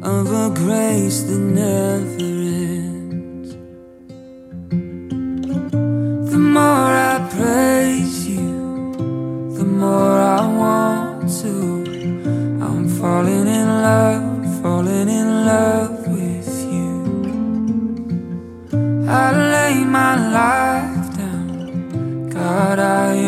of a grace that never ends. The more I praise you, the more I want to. I'm falling in love with you. I lay my life down, God, I